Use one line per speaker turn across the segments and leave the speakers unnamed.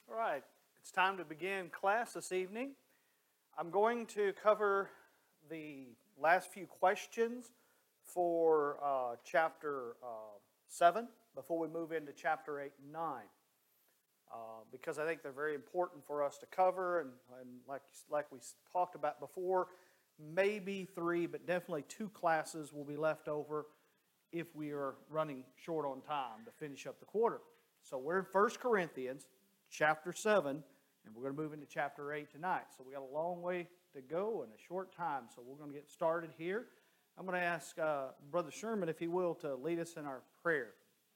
All right, it's time to begin class this evening. I'm going to cover the last few questions for chapter 7 before we move into chapter 8 and 9 because I think they're very important for us to cover, and like we talked about before, maybe 3, but definitely 2 classes will be left over if we are running short on time to finish up the quarter. So we're in 1 Corinthians chapter 7, and we're going to move into chapter 8 tonight. So we got a long way to go and a short time, so we're going to get started here. I'm going to ask Brother Sherman, if he will, to lead us in our prayer.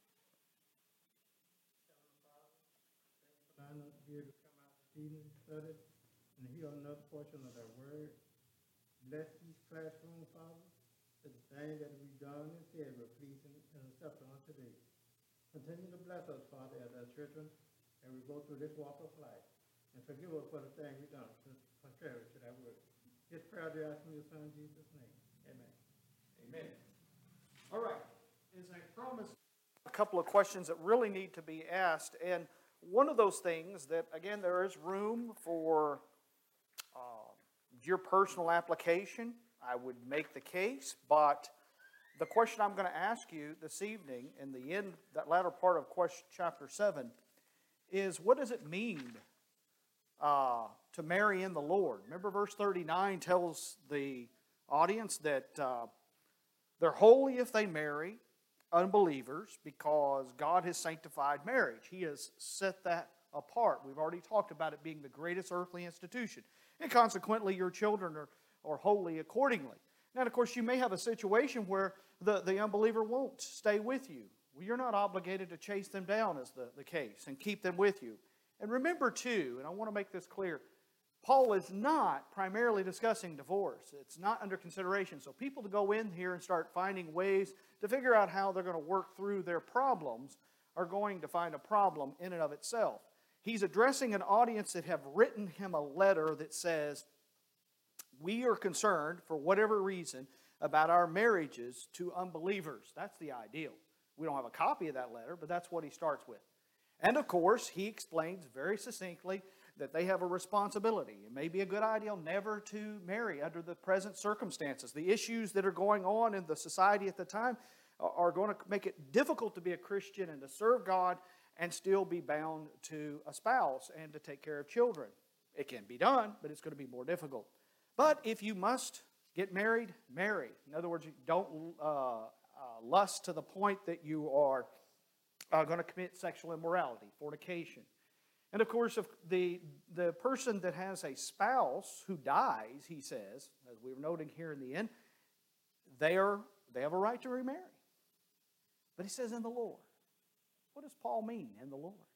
Allowing us here to come out this evening, study, and hear another portion of their word. Bless these classrooms, Father, that the things that we've done and said were pleasing and acceptable unto thee. Continue to bless us, Father, as our children, and we go through this walk of life. And forgive us for the things we've done contrary to that word. This prayer I ask in your Son, Jesus' name. Amen.
Amen. All right. As I promised, a couple of questions that really need to be asked. And one of those things that, again, there is room for your personal application. I would make the case. But the question I'm going to ask you this evening, in the end, that latter part of chapter 7, is what does it mean to marry in the Lord? Remember, verse 39 tells the audience that they're holy if they marry unbelievers because God has sanctified marriage. He has set that apart. We've already talked about it being the greatest earthly institution. And consequently, your children are holy accordingly. Now, of course, you may have a situation where the unbeliever won't stay with you. Well, you're not obligated to chase them down, as the case, and keep them with you. And remember, too, and I want to make this clear, Paul is not primarily discussing divorce. It's not under consideration. So people to go in here and start finding ways to figure out how they're going to work through their problems are going to find a problem in and of itself. He's addressing an audience that have written him a letter that says, we are concerned, for whatever reason, about our marriages to unbelievers. That's the ideal. We don't have a copy of that letter, but that's what he starts with. And of course, he explains very succinctly that they have a responsibility. It may be a good idea never to marry under the present circumstances. The issues that are going on in the society at the time are going to make it difficult to be a Christian and to serve God and still be bound to a spouse and to take care of children. It can be done, but it's going to be more difficult. But if you must get married, marry. In other words, don't lust to the point that you are going to commit sexual immorality, fornication. And of course, if the person that has a spouse who dies, he says, as we were noting here in the end, they have a right to remarry. But he says in the Lord. What does Paul mean, in the Lord?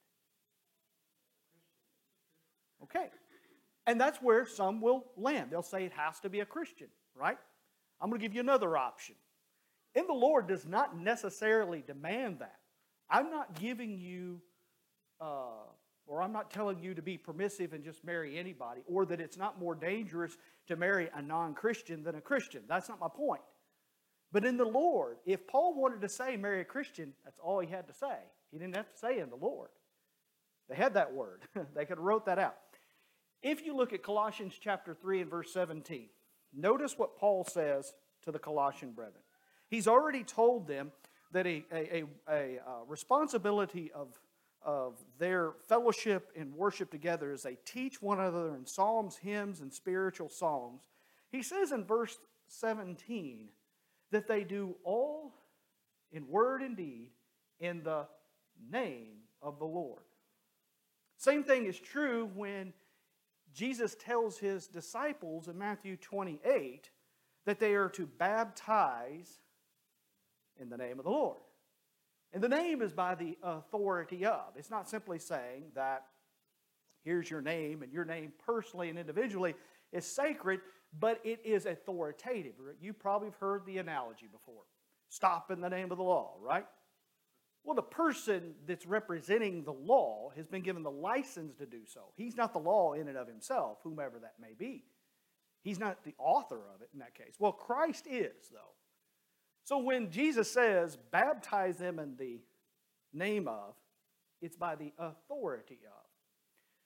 Okay. And that's where some will land. They'll say it has to be a Christian, right? I'm going to give you another option. In the Lord does not necessarily demand that. I'm not giving you, or I'm not telling you to be permissive and just marry anybody, or that it's not more dangerous to marry a non-Christian than a Christian. That's not my point. But in the Lord, if Paul wanted to say marry a Christian, that's all he had to say. He didn't have to say in the Lord. They had that word. They could have wrote that out. If you look at Colossians chapter 3 and verse 17, notice what Paul says to the Colossian brethren. He's already told them that a responsibility of their fellowship and worship together is they teach one another in psalms, hymns, and spiritual songs. He says in verse 17 that they do all in word and deed in the name of the Lord. Same thing is true when Jesus tells his disciples in Matthew 28 that they are to baptize in the name of the Lord. And the name is by the authority of. It's not simply saying that here's your name and your name personally and individually is sacred, but it is authoritative. You probably have heard the analogy before. Stop in the name of the law, right? Well, the person that's representing the law has been given the license to do so. He's not the law in and of himself, whomever that may be. He's not the author of it in that case. Well, Christ is, though. So when Jesus says, baptize them in the name of, it's by the authority of.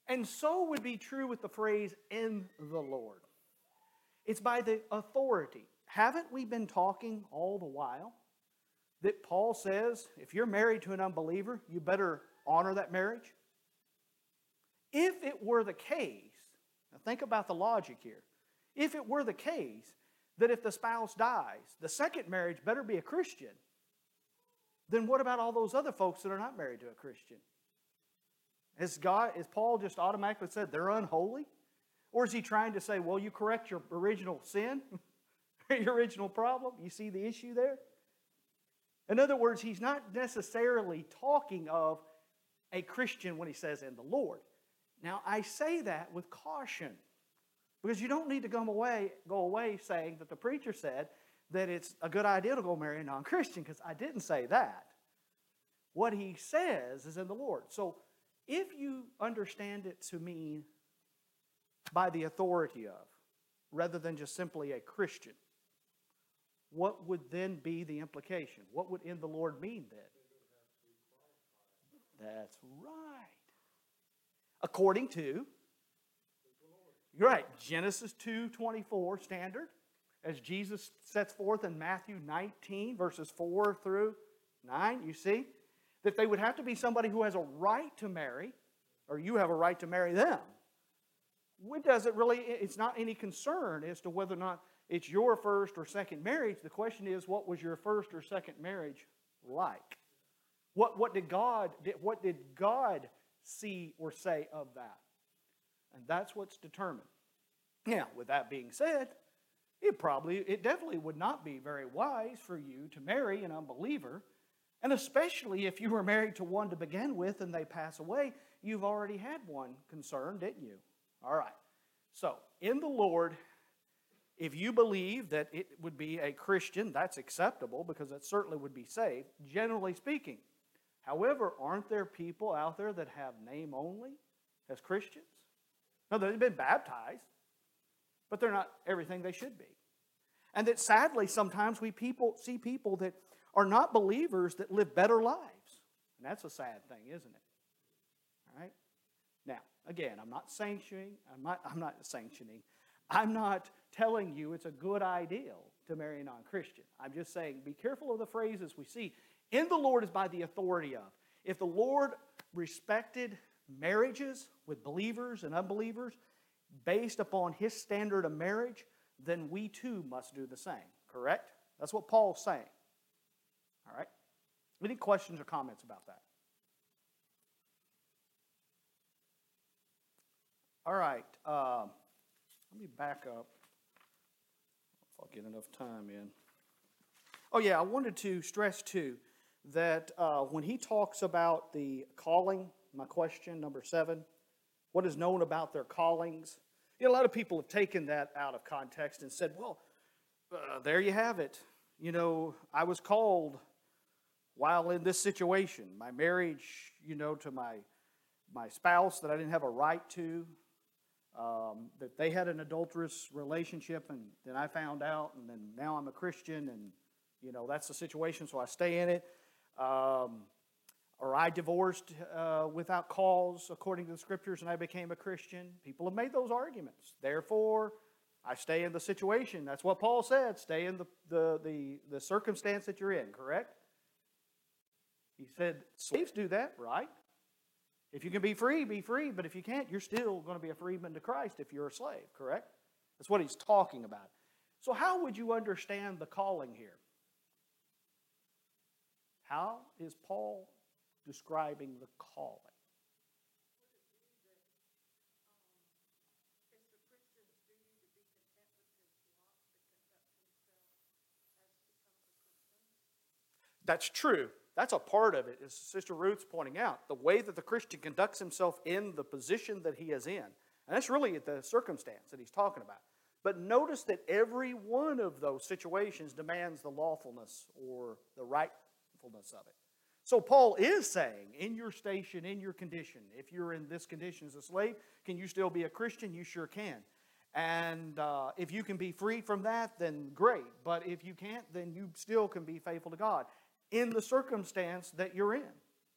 And so would be true with the phrase in the Lord. It's by the authority. Haven't we been talking all the while that Paul says if you're married to an unbeliever, you better honor that marriage? If it were the case, now think about the logic here. If it were the case that if the spouse dies, the second marriage better be a Christian, then what about all those other folks that are not married to a Christian? Has Paul just automatically said they're unholy? Or is he trying to say, well, you correct your original sin, your original problem? You see the issue there? In other words, he's not necessarily talking of a Christian when he says in the Lord. Now, I say that with caution, because you don't need to go away saying that the preacher said that it's a good idea to go marry a non-Christian, because I didn't say that. What he says is in the Lord. So, if you understand it to mean by the authority of, rather than just simply a Christian, what would then be the implication? What would in the Lord mean then? That's right. According to, you're right, Genesis 2:24 standard, as Jesus sets forth in Matthew 19, verses 4 through 9, you see, that they would have to be somebody who has a right to marry, or you have a right to marry them. It's not any concern as to whether or not it's your first or second marriage. The question is, what was your first or second marriage like? What did God see or say of that? And that's what's determined. Now, with that being said, it definitely would not be very wise for you to marry an unbeliever, and especially if you were married to one to begin with and they pass away, you've already had one concern, didn't you? All right. So, in the Lord, if you believe that it would be a Christian, that's acceptable because it certainly would be saved, generally speaking. However, aren't there people out there that have name only as Christians? No, they've been baptized, but they're not everything they should be. And that sadly, sometimes we see people that are not believers that live better lives. And that's a sad thing, isn't it? All right? Now, again, I'm not telling you it's a good idea to marry a non-Christian. I'm just saying be careful of the phrases we see. In the Lord is by the authority of. If the Lord respected marriages with believers and unbelievers based upon his standard of marriage, then we too must do the same. Correct? That's what Paul's saying. All right? Any questions or comments about that? All right. Let me back up. If I'll get enough time in. Oh yeah, I wanted to stress too that when he talks about the calling, my question, number 7, what is known about their callings? You know, a lot of people have taken that out of context and said, well, there you have it. You know, I was called while in this situation. My marriage, to my spouse that I didn't have a right to, that they had an adulterous relationship, and then I found out, and then now I'm a Christian, and, that's the situation, so I stay in it. Or I divorced without cause according to the Scriptures, and I became a Christian. People have made those arguments. Therefore, I stay in the situation. That's what Paul said. Stay in the circumstance that you're in, correct? He said, slaves do that, right? If you can be free, be free. But if you can't, you're still going to be a freeman to Christ if you're a slave, correct? That's what he's talking about. So how would you understand the calling here? How is Paul describing the calling? That's true. That's a part of it, as Sister Ruth's pointing out, the way that the Christian conducts himself in the position that he is in. And that's really the circumstance that he's talking about. But notice that every one of those situations demands the lawfulness or the rightfulness of it. So Paul is saying, in your station, in your condition, if you're in this condition as a slave, can you still be a Christian? You sure can. And if you can be free from that, then great. But if you can't, then you still can be faithful to God in the circumstance that you're in.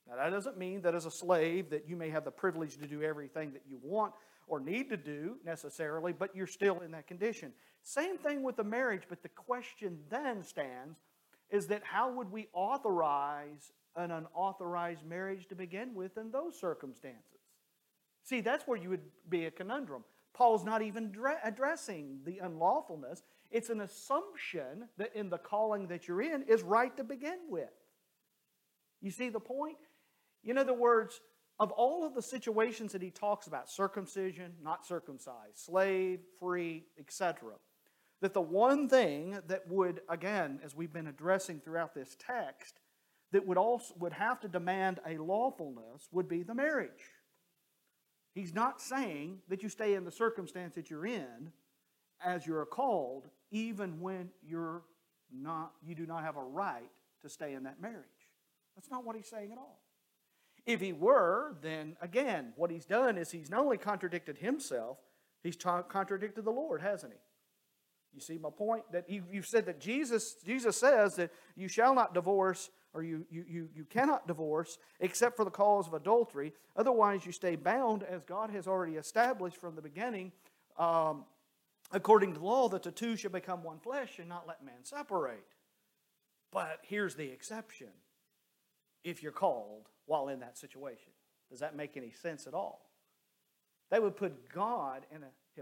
Now, that doesn't mean that as a slave that you may have the privilege to do everything that you want or need to do necessarily, but you're still in that condition. Same thing with the marriage, but the question then stands is that how would we authorize an unauthorized marriage to begin with in those circumstances? See, that's where you would be a conundrum. Paul's not even addressing the unlawfulness. It's an assumption that in the calling that you're in is right to begin with. You see the point? In other words, of all of the situations that he talks about, circumcision, not circumcised, slave, free, etc., that the one thing that would, again, as we've been addressing throughout this text, that would have to demand a lawfulness would be the marriage. He's not saying that you stay in the circumstance that you're in as you're called, even when you do not have a right to stay in that marriage. That's not what he's saying at all. If he were, then again, what he's done is he's not only contradicted himself, he's contradicted the Lord, hasn't he? You see my point? That you've said that Jesus says that you shall not divorce, or you cannot divorce except for the cause of adultery. Otherwise, you stay bound, as God has already established from the beginning, according to the law, that the two shall become one flesh and not let man separate. But here's the exception. If you're called while in that situation. Does that make any sense at all? That would put God in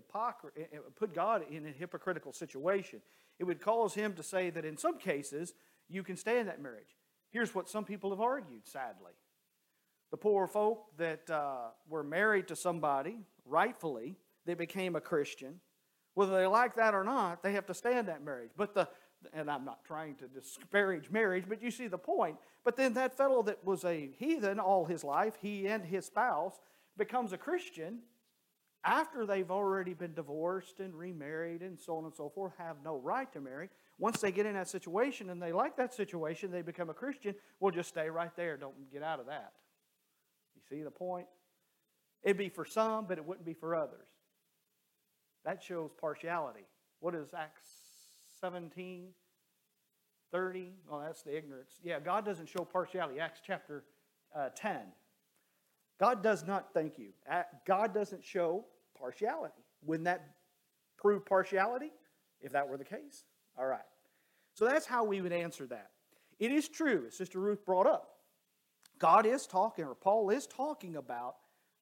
a hypocritical situation. It would cause him to say that in some cases you can stay in that marriage. Here's what some people have argued, sadly. The poor folk that were married to somebody, rightfully, they became a Christian. Whether they like that or not, they have to stay in that marriage. And I'm not trying to disparage marriage, but you see the point. But then that fellow that was a heathen all his life, he and his spouse, becomes a Christian after they've already been divorced and remarried and so on and so forth, have no right to marry. Once they get in that situation and they like that situation, they become a Christian, we'll just stay right there. Don't get out of that. You see the point? It'd be for some, but it wouldn't be for others. That shows partiality. What is Acts 17, 30? Oh, that's the ignorance. Yeah, God doesn't show partiality. Acts chapter 10. God does not, thank you. God doesn't show partiality. Wouldn't that prove partiality if that were the case? All right. So that's how we would answer that. It is true, as Sister Ruth brought up, God is talking, or Paul is talking about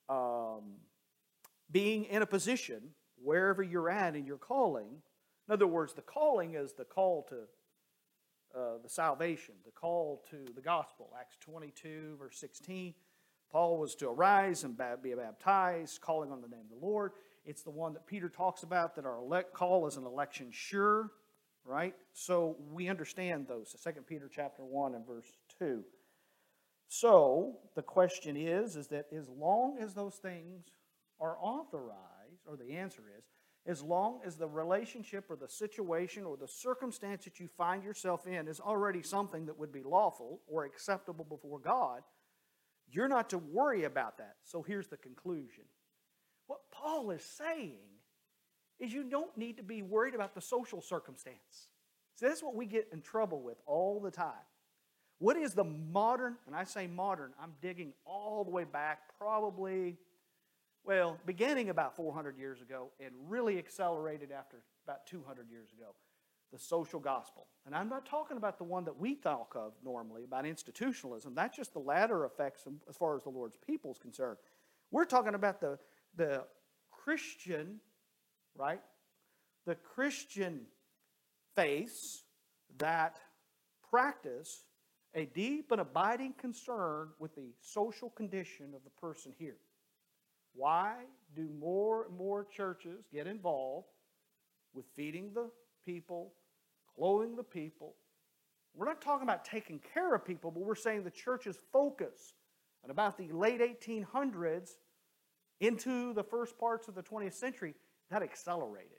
being in a position wherever you're at in your calling. In other words, the calling is the call to the salvation, the call to the gospel. Acts 22, verse 16. Paul was to arise and be baptized, calling on the name of the Lord. It's the one that Peter talks about, that our call is an election sure, right? So we understand those. 2 Peter chapter 1 and verse 2. So the question is that as long as those things are authorized, or the answer is, as long as the relationship or the situation or the circumstance that you find yourself in is already something that would be lawful or acceptable before God, you're not to worry about that. So here's the conclusion. What Paul is saying is you don't need to be worried about the social circumstance. See, that's what we get in trouble with all the time. What is the modern, and I say modern, I'm digging all the way back, probably, beginning about 400 years ago and really accelerated after about 200 years ago, the social gospel. And I'm not talking about the one that we talk of normally, about institutionalism. That's just the latter effects as far as the Lord's people is concerned. We're talking about the Christian, right? The Christian faiths that practice a deep and abiding concern with the social condition of the person here. Why do more and more churches get involved with feeding the people, clothing the people? We're not talking about taking care of people, but we're saying the church's focus at about the late 1800s into the first parts of the 20th century, that accelerated.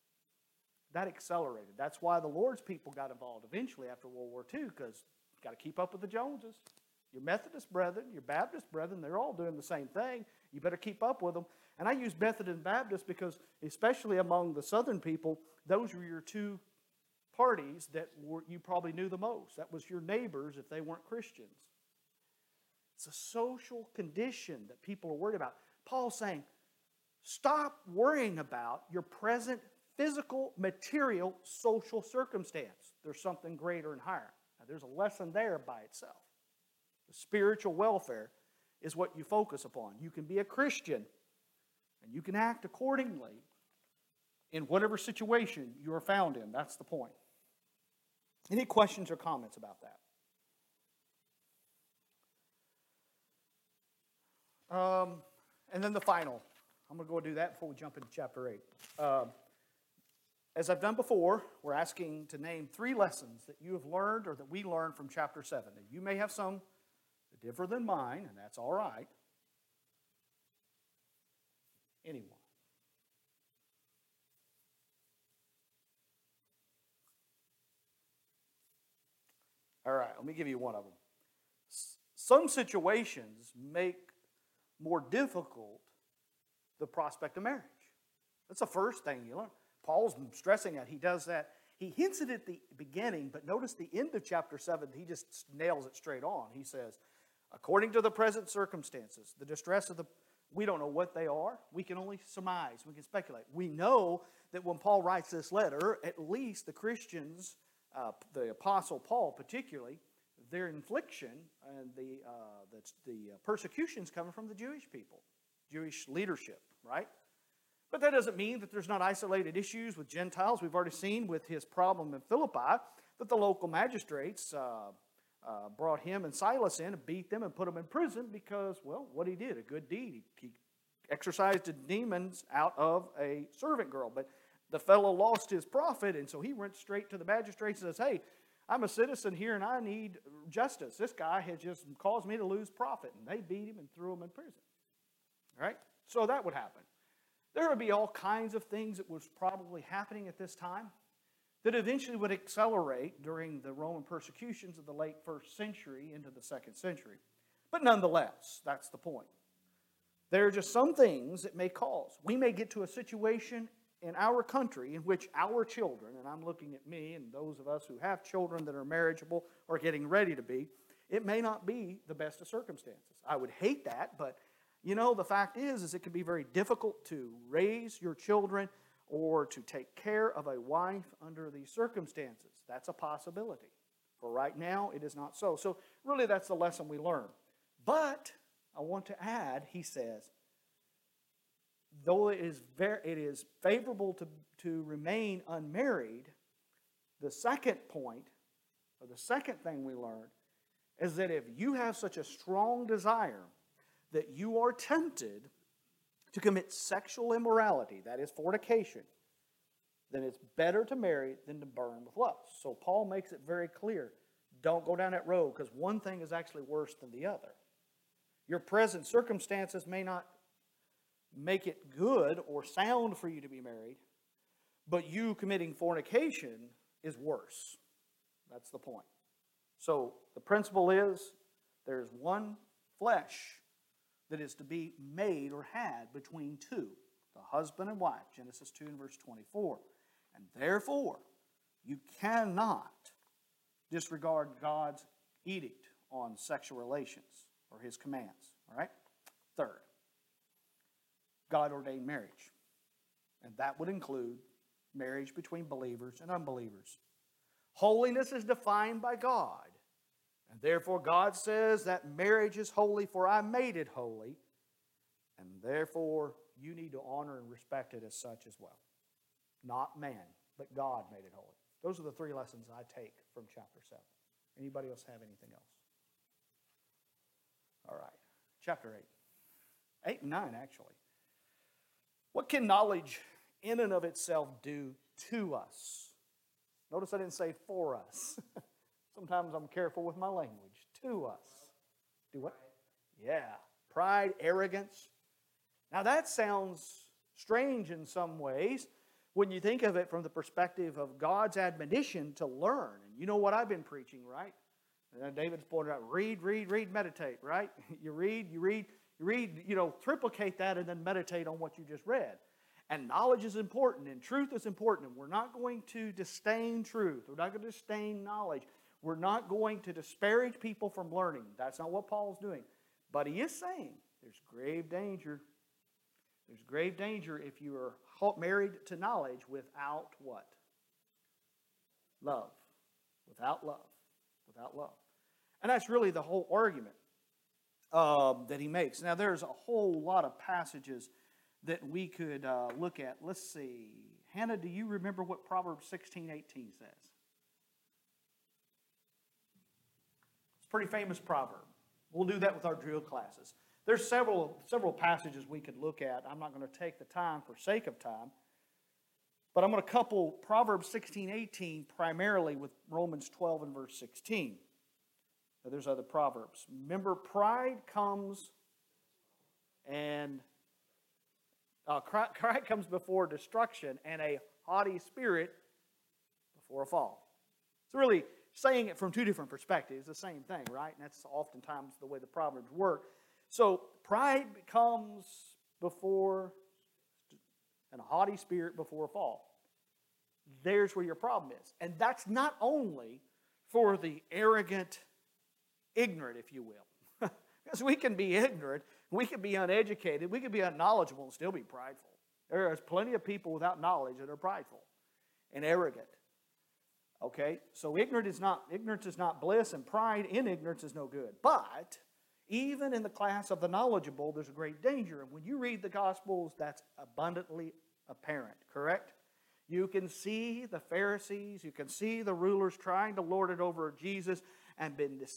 That's why the Lord's people got involved eventually after World War II, because you've got to keep up with the Joneses. Your Methodist brethren, your Baptist brethren, they're all doing the same thing. You better keep up with them. And I use Methodist and Baptist because, especially among the Southern people, those were your two parties that you probably knew the most. That was your neighbors if they weren't Christians. It's a social condition that people are worried about. Paul's saying, stop worrying about your present physical, material, social circumstance. There's something greater and higher. Now, there's a lesson there by itself. The spiritual welfare is what you focus upon. You can be a Christian, and you can act accordingly in whatever situation you are found in. That's the point. Any questions or comments about that? And then the final. I'm going to go do that before we jump into chapter 8. As I've done before, we're asking to name 3 lessons that you have learned or that we learned from chapter 7. And you may have some that differ than mine, and that's all right. Anyone? All right, let me give you one of them. Some situations make more difficult the prospect of marriage. That's the first thing you learn. Paul's stressing that. He does that. He hints it at the beginning, but notice the end of chapter 7, he just nails it straight on. He says, according to the present circumstances, the distress of the... We don't know what they are. We can only surmise. We can speculate. We know that when Paul writes this letter, at least the Christians, the Apostle Paul particularly, their infliction and the persecutions coming from the Jewish people, Jewish leadership, right? But that doesn't mean that there's not isolated issues with Gentiles. We've already seen with his problem in Philippi that the local magistrates brought him and Silas in and beat them and put them in prison because, well, what he did, a good deed. He exorcised the demons out of a servant girl. But the fellow lost his profit, and so he went straight to the magistrates and says, hey, I'm a citizen here and I need justice. This guy has just caused me to lose profit. And they beat him and threw him in prison. All right? So that would happen. There would be all kinds of things that was probably happening at this time that eventually would accelerate during the Roman persecutions of the late 1st century into the 2nd century. But nonetheless, that's the point. There are just some things that may cause. We may get to a situation in our country in which our children, and I'm looking at me and those of us who have children that are marriageable or getting ready to be, it may not be the best of circumstances. I would hate that, but you know, the fact is it can be very difficult to raise your children or to take care of a wife under these circumstances. That's a possibility. For right now, it is not so. So really, that's the lesson we learn. But I want to add, he says, though it is favorable to remain unmarried, the second point, or the second thing we learn, is that if you have such a strong desire that you are tempted to commit sexual immorality, that is fornication, then it's better to marry than to burn with lust. So Paul makes it very clear, don't go down that road, because one thing is actually worse than the other. Your present circumstances may not make it good or sound for you to be married, but you committing fornication is worse. That's the point. So the principle is there's one flesh that is to be made or had between two, the husband and wife, Genesis 2 and verse 24. And therefore, you cannot disregard God's edict on sexual relations or his commands. All right? Third, God ordained marriage. And that would include marriage between believers and unbelievers. Holiness is defined by God. And therefore God says that marriage is holy, for I made it holy. And therefore you need to honor and respect it as such as well. Not man, but God made it holy. Those are the 3 lessons I take from chapter 7. Anybody else have anything else? All right. Chapter 8. 8 and 9, actually. What can knowledge in and of itself do to us? Notice I didn't say for us. Sometimes I'm careful with my language. To us. Do what? Yeah. Pride, arrogance. Now that sounds strange in some ways when you think of it from the perspective of God's admonition to learn. And you know what I've been preaching, right? And David's pointed out, read, meditate, right? You read, triplicate that and then meditate on what you just read. And knowledge is important and truth is important. And we're not going to disdain truth. We're not going to disdain knowledge. We're not going to disparage people from learning. That's not what Paul's doing. But he is saying there's grave danger. There's grave danger if you are married to knowledge without what? Love. Without love. Without love. And that's really the whole argument that he makes. Now, there's a whole lot of passages that we could look at. Let's see. Hannah, do you remember what Proverbs 16:18 says? It's a pretty famous proverb. We'll do that with our drill classes. There's several passages we could look at. I'm not going to take the time for sake of time. But I'm going to couple Proverbs 16:18 primarily with Romans 12 and verse 16. Now, there's other proverbs. Remember, pride comes and pride comes before destruction, and a haughty spirit before a fall. It's really saying it from two different perspectives, the same thing, right? And that's oftentimes the way the proverbs work. So pride comes before, and a haughty spirit before a fall. There's where your problem is. And that's not only for the arrogant, ignorant, if you will. Because we can be ignorant, we can be uneducated, we can be unknowledgeable and still be prideful. There is plenty of people without knowledge that are prideful and arrogant. Okay? So ignorance is not bliss, and pride in ignorance is no good. But even in the class of the knowledgeable, there's a great danger. And when you read the Gospels, that's abundantly apparent, correct? You can see the Pharisees, you can see the rulers trying to lord it over Jesus and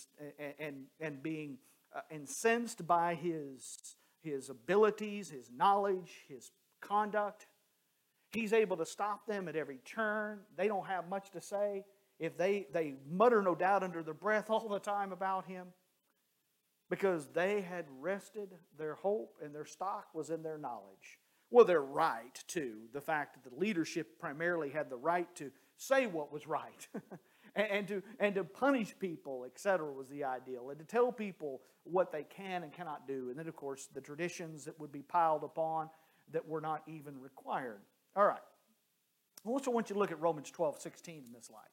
being incensed by his abilities, his knowledge, his conduct. He's able to stop them at every turn. They don't have much to say. If they mutter no doubt under their breath all the time about him, because they had rested their hope and their stock was in their knowledge. Well, their right to, the fact that the leadership primarily had the right to say what was right and to punish people, etc., was the ideal, and to tell people what they can and cannot do. And then, of course, the traditions that would be piled upon that were not even required. All right. I also want you to look at Romans 12:16 in this light.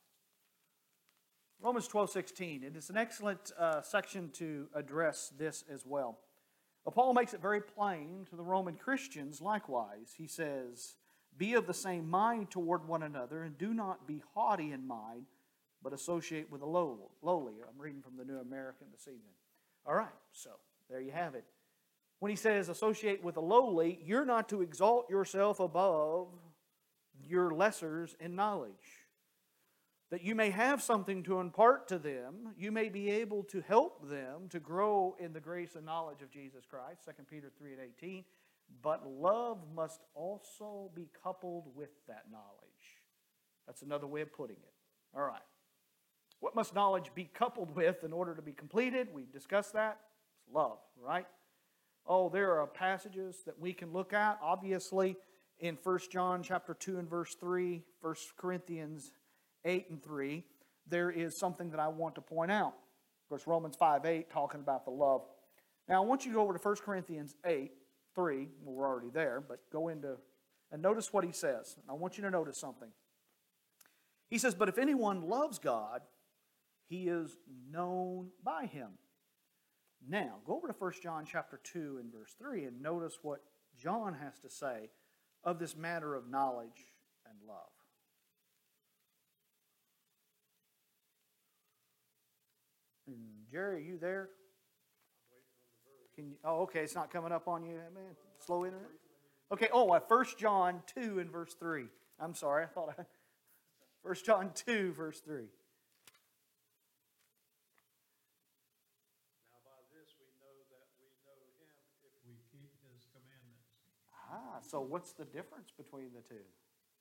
Romans 12:16. It is an excellent section to address this as well. But Paul makes it very plain to the Roman Christians likewise. He says, "Be of the same mind toward one another, and do not be haughty in mind, but associate with the lowly." I'm reading from the New American this evening. All right, so there you have it. When he says associate with the lowly, you're not to exalt yourself above your lessers in knowledge. That you may have something to impart to them, you may be able to help them to grow in the grace and knowledge of Jesus Christ, 2 Peter 3:18. But love must also be coupled with that knowledge. That's another way of putting it. All right. What must knowledge be coupled with in order to be completed? We discussed that. It's love, right? Oh, there are passages that we can look at. Obviously, in 1 John chapter 2 and verse 3, 1 Corinthians 8 and 3, there is something that I want to point out. Of course, Romans 5:8 talking about the love. Now, I want you to go over to 1 Corinthians 8:3. Well, we're already there, but go into and notice what he says. I want you to notice something. He says, "But if anyone loves God, he is known by him." Now, go over to 1 John chapter 2 and verse 3 and notice what John has to say of this matter of knowledge and love. And Jerry, are you there? Can you, okay, it's not coming up on you, man. Slow internet. Okay, 1 John 2 and verse 3. I'm sorry, 1 John 2 verse 3.
Now by this we know that we know him if we keep his commandments.
So what's the difference between the two?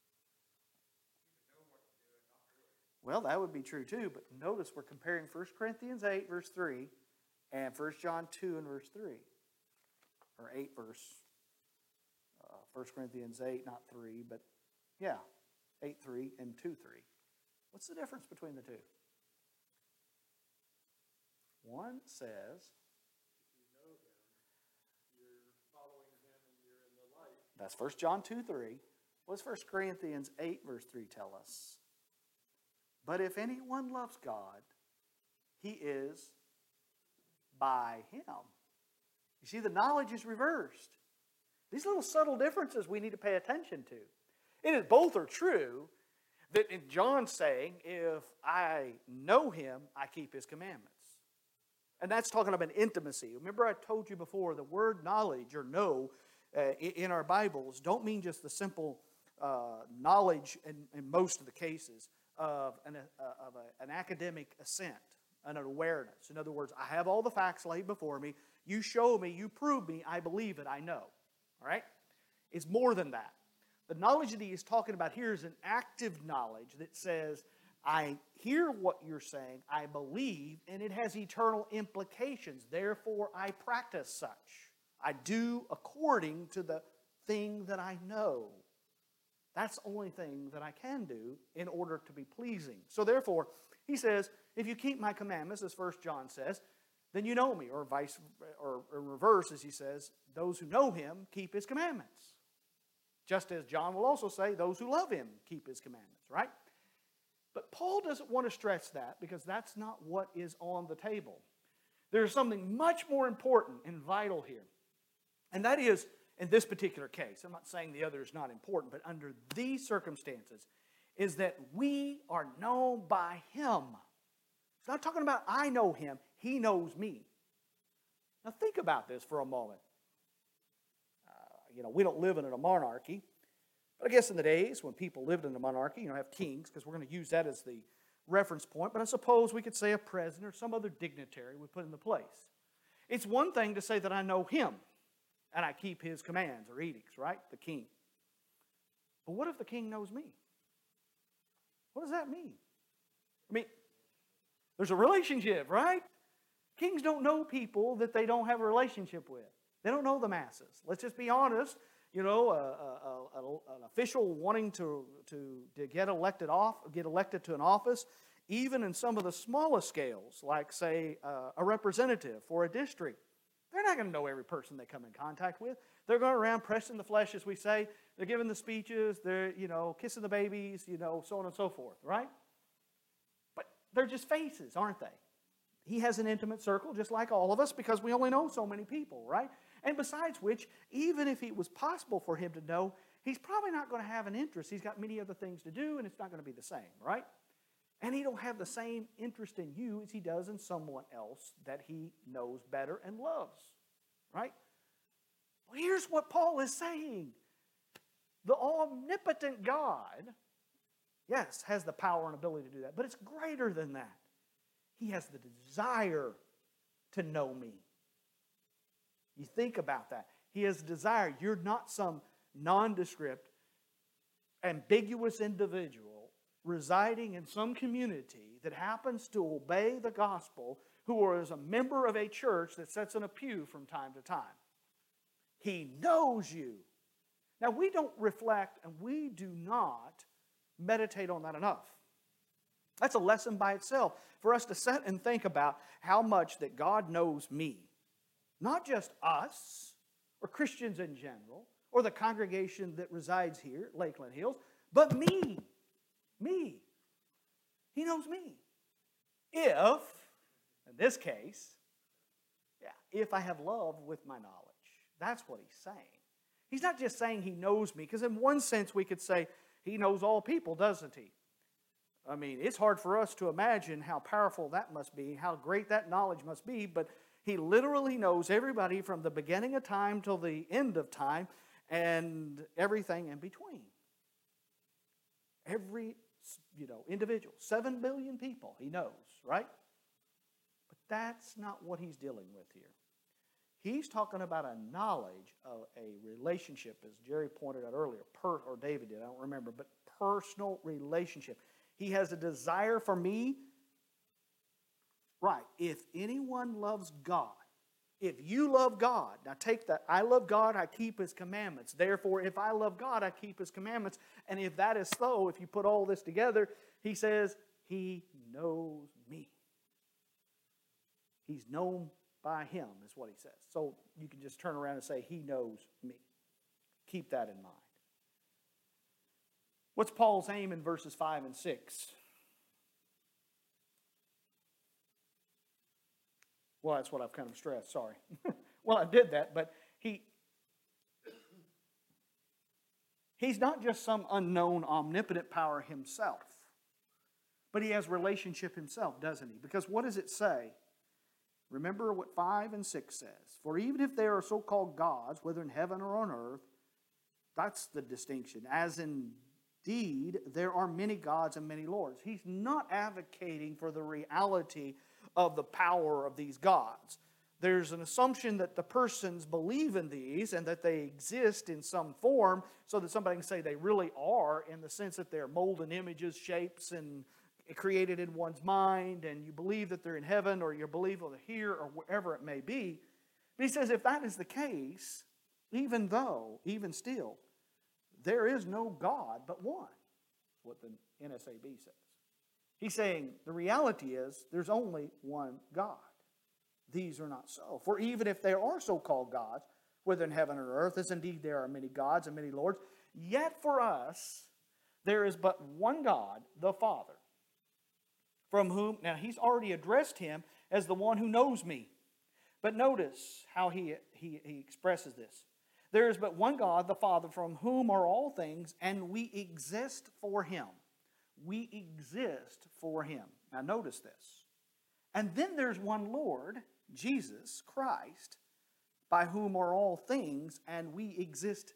Well, that would be true too, but notice we're comparing 1 Corinthians 8 verse 3 and 1 John 2 and verse 3. Or 8 verse, 1 Corinthians 8, not 3, but yeah, 8:3 and 2:3. What's the difference between the two? One says,
If you know him, you're following him and you're in the light.
that's 1 John 2:3. What does 1 Corinthians 8 verse 3 tell us? But if anyone loves God, he is by him. You see, the knowledge is reversed. These little subtle differences we need to pay attention to. It is both are true, that in John's saying, if I know him, I keep his commandments. And that's talking about intimacy. Remember I told you before, the word knowledge or know in our Bibles don't mean just the simple knowledge in most of the cases of an academic assent and an awareness. In other words, I have all the facts laid before me. You show me, you prove me, I believe it, I know. All right? It's more than that. The knowledge that he is talking about here is an active knowledge that says, I hear what you're saying, I believe, and it has eternal implications. Therefore, I practice such. I do according to the thing that I know. That's the only thing that I can do in order to be pleasing. So therefore, he says, if you keep my commandments, as 1 John says, then you know me, or in reverse, as he says, those who know him keep his commandments. Just as John will also say, those who love him keep his commandments, right? But Paul doesn't want to stress that because that's not what is on the table. There's something much more important and vital here. And that is, in this particular case, I'm not saying the other is not important, but under these circumstances, is that we are known by him. It's not talking about I know him, he knows me. Now think about this for a moment. We don't live in a monarchy. But I guess in the days when people lived in a monarchy, have kings, because we're going to use that as the reference point. But I suppose we could say a president or some other dignitary we put into place. It's one thing to say that I know him and I keep his commands or edicts, right? The king. But what if the king knows me? What does that mean? There's a relationship, right? Kings don't know people that they don't have a relationship with. They don't know the masses. Let's just be honest. An official wanting to get elected to an office, even in some of the smallest scales, like say a representative for a district, they're not going to know every person they come in contact with. They're going around pressing the flesh, as we say. They're giving the speeches. They're kissing the babies, so on and so forth, right? But they're just faces, aren't they? He has an intimate circle, just like all of us, because we only know so many people, right? And besides which, even if it was possible for him to know, he's probably not going to have an interest. He's got many other things to do, and it's not going to be the same, right? And he don't have the same interest in you as he does in someone else that he knows better and loves, right? Well, here's what Paul is saying. The omnipotent God, yes, has the power and ability to do that, but it's greater than that. He has the desire to know me. You think about that. He has desire. You're not some nondescript, ambiguous individual residing in some community that happens to obey the gospel, who is a member of a church that sits in a pew from time to time. He knows you. Now, we don't reflect and we do not meditate on that enough. That's a lesson by itself for us to sit and think about how much that God knows me. Not just us, or Christians in general, or the congregation that resides here at Lakeland Hills, but me. Me. He knows me. If, in this case, if I have love with my knowledge. That's what he's saying. He's not just saying he knows me, because in one sense we could say he knows all people, doesn't he? It's hard for us to imagine how powerful that must be, how great that knowledge must be, but he literally knows everybody from the beginning of time till the end of time and everything in between. Every, individual, 7 billion people he knows, right? But that's not what he's dealing with here. He's talking about a knowledge of a relationship, as Jerry pointed out earlier, or David did, I don't remember, but personal relationship. He has a desire for me. Right, if anyone loves God, if you love God, now take that, I love God, I keep his commandments. Therefore, if I love God, I keep his commandments. And if that is so, if you put all this together, he says, he knows me. He's known by him, is what he says. So you can just turn around and say, he knows me. Keep that in mind. What's Paul's aim in verses 5 and 6? Well, that's what I've kind of stressed, sorry. Well, I did that, but he's not just some unknown omnipotent power himself, but he has relationship himself, doesn't he? Because what does it say? Remember what 5 and 6 says. For even if they are so-called gods, whether in heaven or on earth, that's the distinction. As indeed, there are many gods and many lords. He's not advocating for the reality of the power of these gods. There's an assumption that the persons believe in these and that they exist in some form so that somebody can say they really are, in the sense that they're molten images, shapes, and created in one's mind, and you believe that they're in heaven, or you believe they're here, or wherever it may be. But he says if that is the case, even still, there is no God but one. That's what the NSAB says. He's saying the reality is there's only one God. These are not so. For even if there are so-called gods, whether in heaven or earth, as indeed there are many gods and many lords, yet for us there is but one God, the Father, from whom, now he's already addressed him as the one who knows me. But notice how he expresses this. There is but one God, the Father, from whom are all things, and we exist for him. We exist for him. Now notice this. And then there's one Lord, Jesus Christ, by whom are all things, and we exist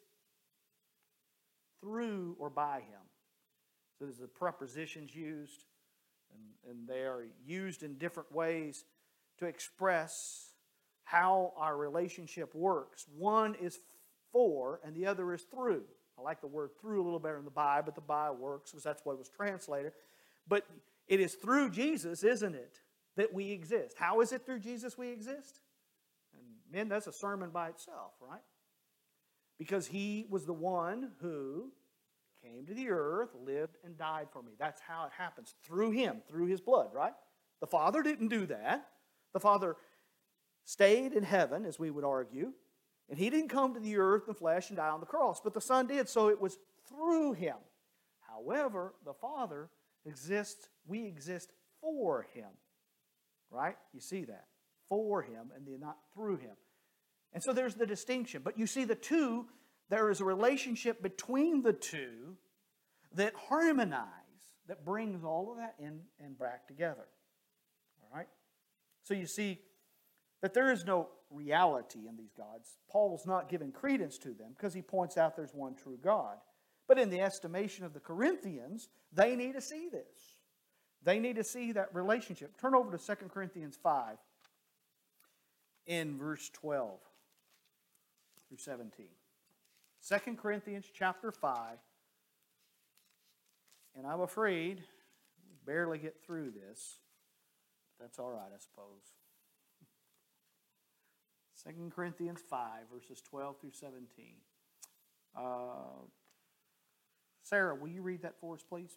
through or by him. So there's the prepositions used, and they are used in different ways to express how our relationship works. One is for, and the other is through. I like the word through a little better in the Bible, but the Bible works because that's what it was translated. But it is through Jesus, isn't it, that we exist. How is it through Jesus we exist? And men, that's a sermon by itself, right? Because he was the one who came to the earth, lived, and died for me. That's how it happens. Through him, through his blood, right? The Father didn't do that. The Father stayed in heaven, as we would argue, and he didn't come to the earth in flesh and die on the cross, but the Son did, so it was through him. However, the Father exists, we exist for him, right? You see that. For him, and not through him. And so there's the distinction. But you see the two, there is a relationship between the two that harmonize, that brings all of that in and back together. All right? So you see that there is no reality in these gods. Paul's not giving credence to them because he points out there's one true God. But in the estimation of the Corinthians, they need to see this. They need to see that relationship. Turn over to 2 Corinthians 5 in verse 12 through 17. 2 Corinthians chapter 5. And I'm afraid we barely get through this. That's all right, I suppose. 2 Corinthians 5, verses 12 through 17. Sarah, will you read that for us, please?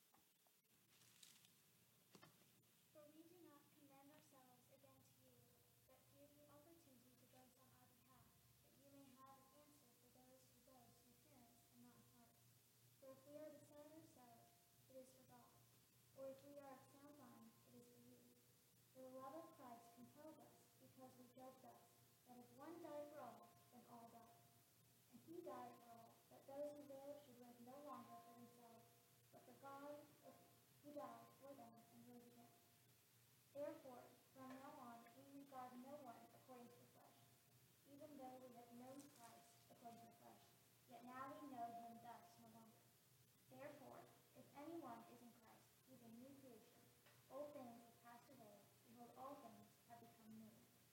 For we do not commend ourselves again to you, but give you opportunity to boast on our behalf, that you may have an answer for those who boast in appearance and not in heart. For if we are beside ourselves, it is for God. Or if we are of sound mind, it is for you. For the love of Christ compels us, because we judge thus, that if one died for all, then all died. And he died for all, that those who live should live no longer for themselves, but for God who died for them and rose again. Therefore, from now on, we regard no one according to the flesh. Even though we have known Christ according to the flesh, yet now we know him thus no longer. Therefore, if anyone is in Christ, he is a new creation. Old things have passed away. Behold, all things have become new.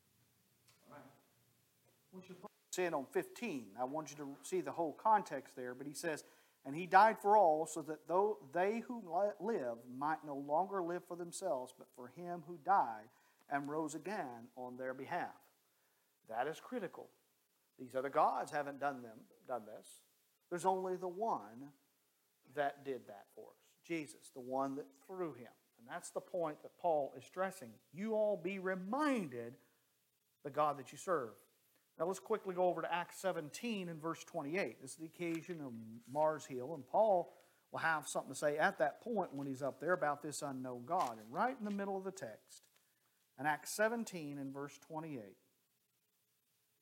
In on 15. I want you to see the whole context there, but he says, and he died for all, so that though they who live might no longer live for themselves, but for him who died and rose again on their behalf. That is critical. These other gods haven't done this. There's only the one that did that for us. Jesus, the one that through him. And that's the point that Paul is stressing. You all be reminded the God that you serve. Now let's quickly go over to Acts 17 and verse 28. This is the occasion of Mars Hill, and Paul will have something to say at that point when he's up there about this unknown God. And right in the middle of the text, in Acts 17 and verse 28.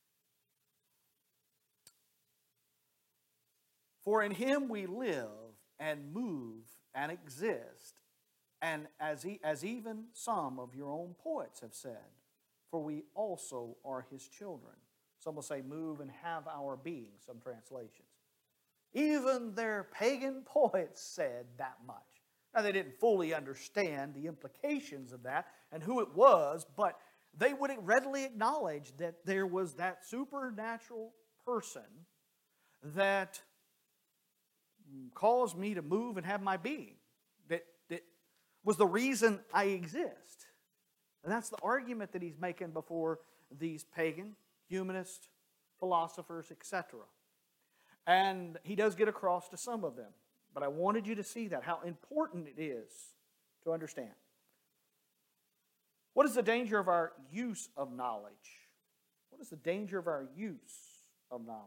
For in him we live and move and exist, and as even some of your own poets have said, for we also are his children. Some will say move and have our being, some translations. Even their pagan poets said that much. Now, they didn't fully understand the implications of that and who it was, but they would readily acknowledge that there was that supernatural person that caused me to move and have my being, that was the reason I exist. And that's the argument that he's making before these pagan, humanist, philosophers, etc. And he does get across to some of them. But I wanted you to see that, how important it is to understand. What is the danger of our use of knowledge? What is the danger of our use of knowledge?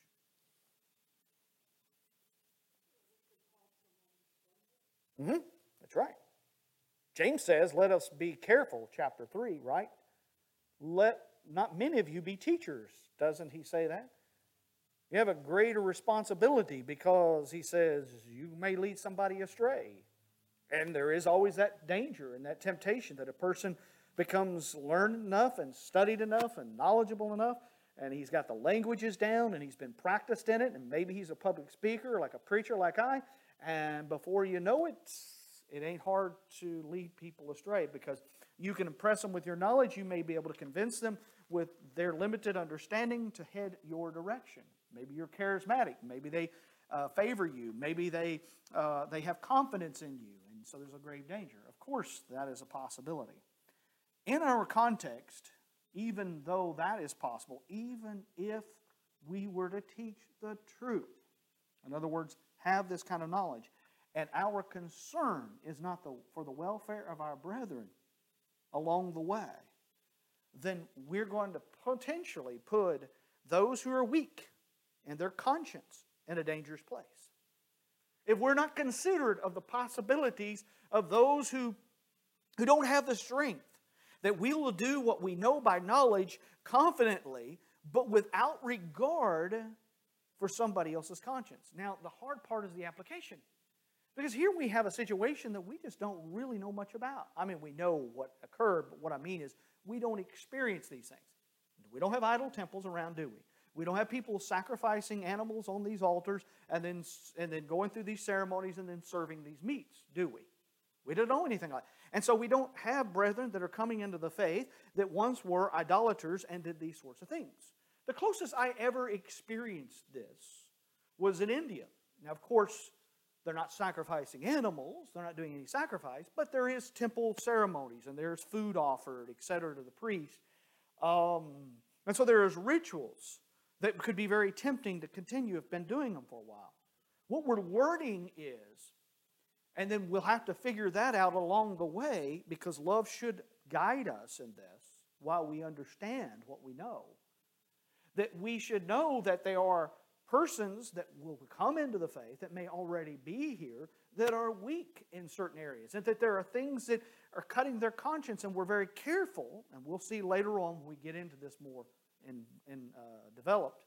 That's right. James says, let us be careful, chapter 3, right? Let not many of you be teachers. Doesn't he say that? You have a greater responsibility because he says you may lead somebody astray. And there is always that danger and that temptation that a person becomes learned enough and studied enough and knowledgeable enough, and he's got the languages down and he's been practiced in it, and maybe he's a public speaker like a preacher like I, and before you know it, it ain't hard to lead people astray because you can impress them with your knowledge. You may be able to convince them with their limited understanding to head your direction. Maybe you're charismatic. Maybe they favor you. Maybe they have confidence in you. And so there's a grave danger. Of course, that is a possibility. In our context, even though that is possible, even if we were to teach the truth, in other words, have this kind of knowledge, and our concern is not for the welfare of our brethren along the way, then we're going to potentially put those who are weak and their conscience in a dangerous place. If we're not considerate of the possibilities of those who don't have the strength, that we will do what we know by knowledge confidently, but without regard for somebody else's conscience. Now, the hard part is the application. Because here we have a situation that we just don't really know much about. I mean, we know what occurred, but what I mean is we don't experience these things. We don't have idol temples around, do we? We don't have people sacrificing animals on these altars and then going through these ceremonies and then serving these meats, do we? We don't know anything like that. And so we don't have brethren that are coming into the faith that once were idolaters and did these sorts of things. The closest I ever experienced this was in India. Now, of course, they're not sacrificing animals, they're not doing any sacrifice, but there is temple ceremonies and there's food offered, etc., to the priest. And so there's rituals that could be very tempting to continue. Have been doing them for a while. What we're learning is, and then we'll have to figure that out along the way because love should guide us in this while we understand what we know. That we should know that there are persons that will come into the faith that may already be here that are weak in certain areas, and that there are things that are cutting their conscience, and we're very careful, and we'll see later on when we get into this more developed,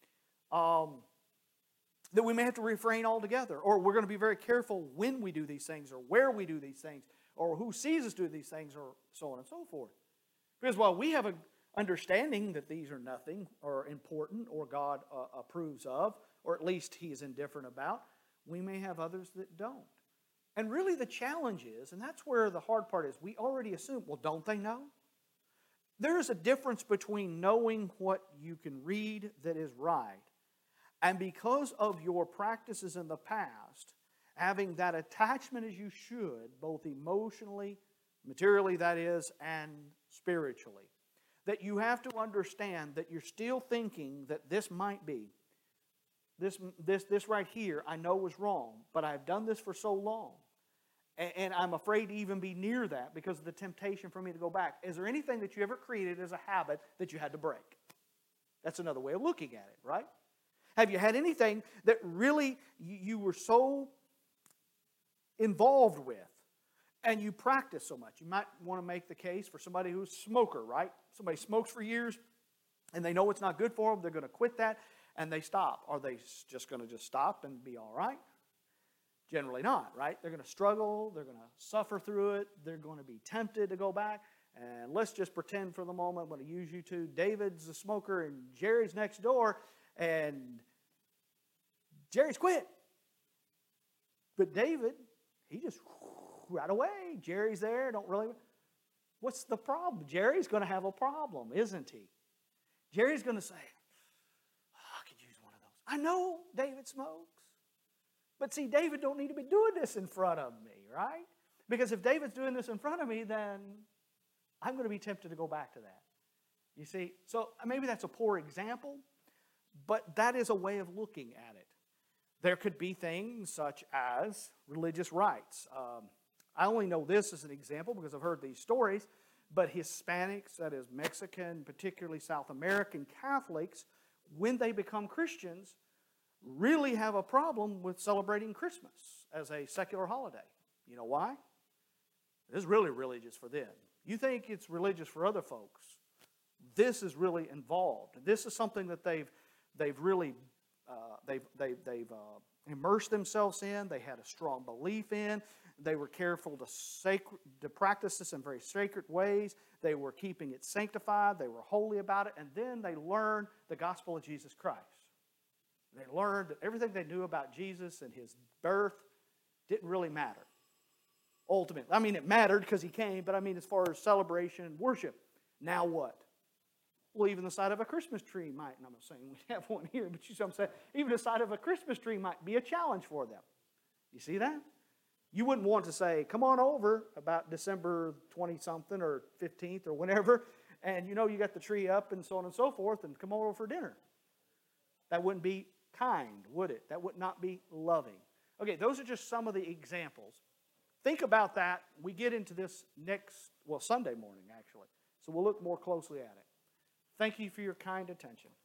that we may have to refrain altogether, or we're going to be very careful when we do these things, or where we do these things, or who sees us do these things, or so on and so forth. Because while we have an understanding that these are nothing or important or God approves of, or at least He is indifferent about, we may have others that don't. And really the challenge is, and that's where the hard part is, we already assume, well, don't they know? There is a difference between knowing what you can read that is right, and because of your practices in the past, having that attachment as you should, both emotionally, materially that is, and spiritually. That you have to understand that you're still thinking that this might be. This right here I know was wrong, but I've done this for so long. And I'm afraid to even be near that because of the temptation for me to go back. Is there anything that you ever created as a habit that you had to break? That's another way of looking at it, right? Have you had anything that really you were so involved with and you practice so much? You might want to make the case for somebody who's a smoker, right? Somebody smokes for years and they know it's not good for them. They're going to quit that. and they stop. Are they just going to just stop and be all right? Generally not, right? They're going to struggle. They're going to suffer through it. They're going to be tempted to go back. And let's just pretend for the moment, I'm going to use you two. David's a smoker and Jerry's next door, and Jerry's quit. But David, he just right away. Jerry's there, don't really. What's the problem? Jerry's going to have a problem, isn't he? Jerry's going to say, I could use one of those. I know David smokes. But see, David don't need to be doing this in front of me, right? Because if David's doing this in front of me, then I'm going to be tempted to go back to that. You see? So maybe that's a poor example, but that is a way of looking at it. There could be things such as religious rights. I only know this as an example because I've heard these stories, but Hispanics, that is Mexican, particularly South American Catholics, when they become Christians, really have a problem with celebrating Christmas as a secular holiday. You know why? This is really religious for them. You think it's religious for other folks. This is really involved. This is something that they've really immersed themselves in. They had a strong belief in. They were careful to practice this in very sacred ways. They were keeping it sanctified. They were holy about it. And then they learned the gospel of Jesus Christ. They learned that everything they knew about Jesus and his birth didn't really matter. Ultimately, I mean, it mattered because he came, but I mean, as far as celebration and worship, now what? Well, even the sight of a Christmas tree might, and I'm not saying we have one here, but you see what I'm saying? Even the sight of a Christmas tree might be a challenge for them. You see that? You wouldn't want to say, come on over about December 20-something or 15th or whenever, and you know you got the tree up and so on and so forth, and come over for dinner. That wouldn't be kind, would it? That would not be loving. Okay, those are just some of the examples. Think about that. We get into this Sunday morning, actually. So we'll look more closely at it. Thank you for your kind attention.